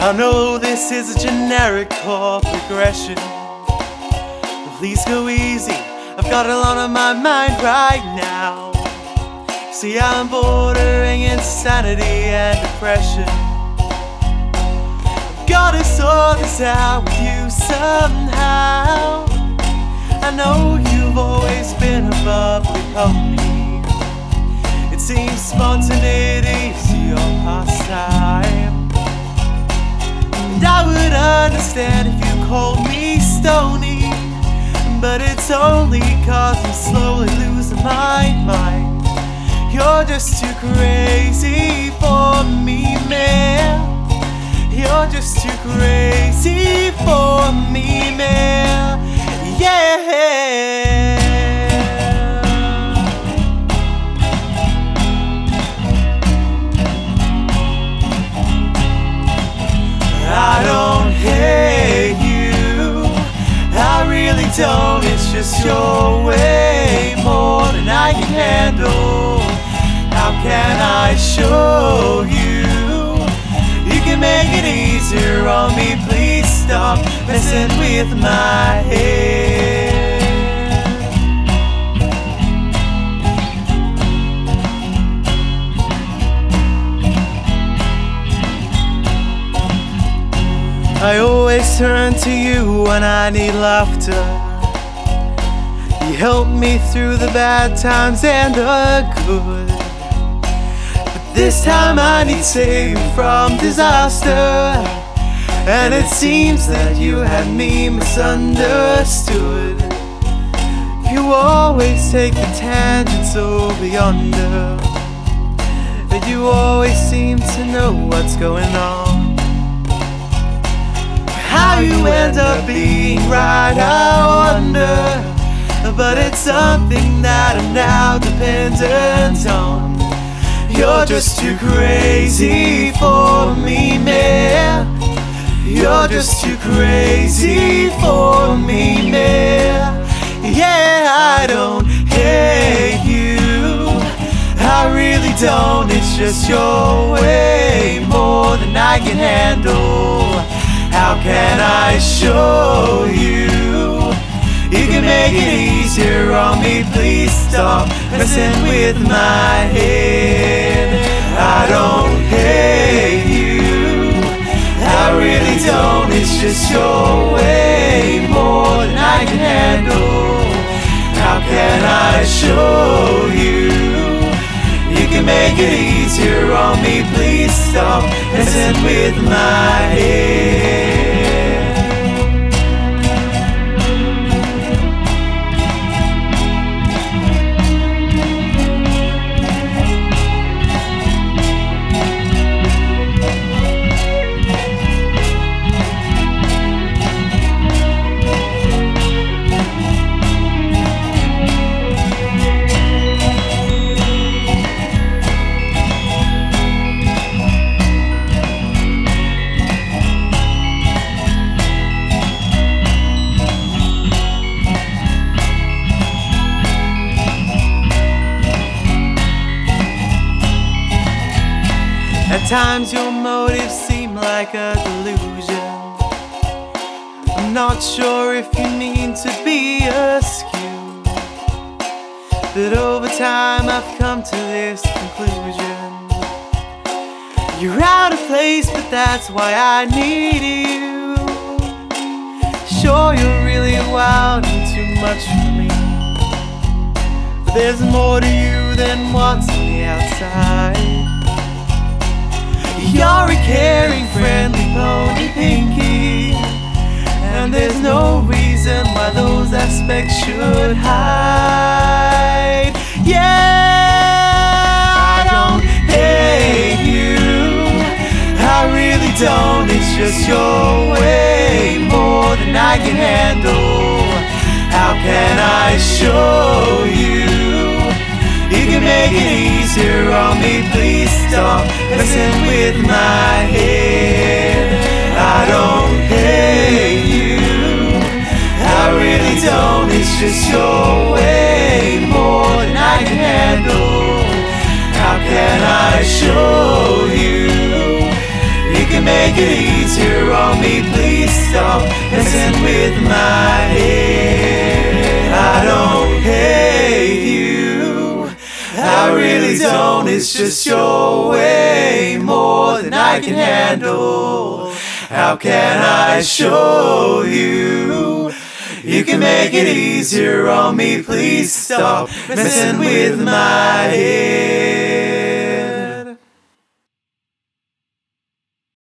I know this is a generic chord progression, but please go easy, I've got a lot on my mind right now. See, I'm bordering insanity and depression. I've gotta sort this out with you somehow. I know you've always been a bubbly pony. It seems spontaneity's your pastime, and I would understand if you called me stony, but it's only 'cause I'm slowly losing my mind. You're just too crazy for me, man. You're just too crazy for me, man. Yeah. I don't hate you, I really don't. It's just your way more than I can handle. How can I show you? You can make it easier on me. Please stop messing with my head. I always turn to you when I need laughter. You help me through the bad times and the good. This time I need saving from disaster, and it seems that you had me misunderstood. You always take the tangents over yonder, but you always seem to know what's going on. How you end up being right, I wonder, but it's something that I'm now dependent on. You're just too crazy for me, man. You're just too crazy for me, man. Yeah, I don't hate you, I really don't. It's just your way more than I can handle. How can I show you? You can make it easier on me. Please stop messing with my head. I don't hate you, I really don't. It's just your way more than I can handle. How can I show you? You can make it easier on me. Please stop messing with my head. At times your motives seem like a delusion. I'm not sure if you mean to be askew, but over time I've come to this conclusion. You're out of place, but that's why I need you. Sure, you're really wild and too much for me, but there's more to you than what's on the outside. You're a caring, friendly pony, Pinky, and there's no reason why those aspects should hide. Yeah, I don't hate you, I really don't. It's just your way more than I can handle. How can I show you? You can make it easier on me. Please stop messing with my head. I don't hate you, I really don't. It's just your way more than I can handle. How can I show you? You can can make it easier on me, please stop messing with my head. I don't hate you, I really don't. It's just your way more than I can handle. How can I show you? You can make it easier on me, please stop messing with my head.